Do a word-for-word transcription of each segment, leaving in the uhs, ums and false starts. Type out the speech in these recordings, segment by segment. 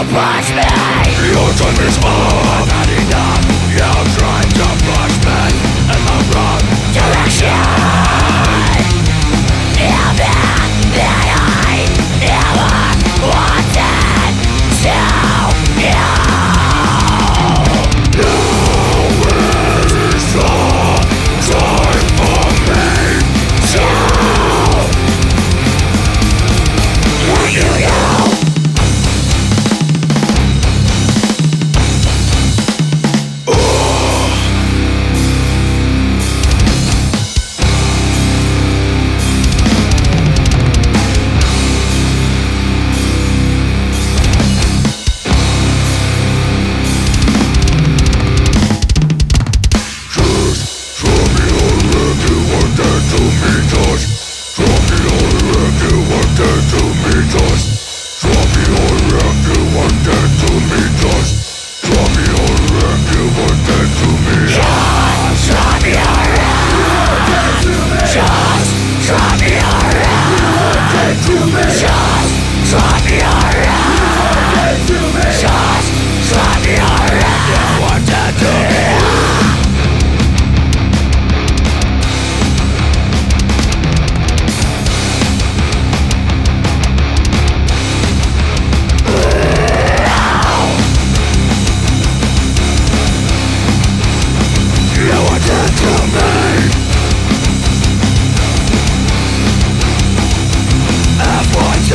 push me. Your time is up. Not enough. You're trying to push me in the wrong Direction. You're back that I never wanted to know. Now is the time for me To let you know.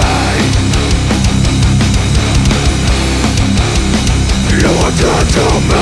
You are dead to me.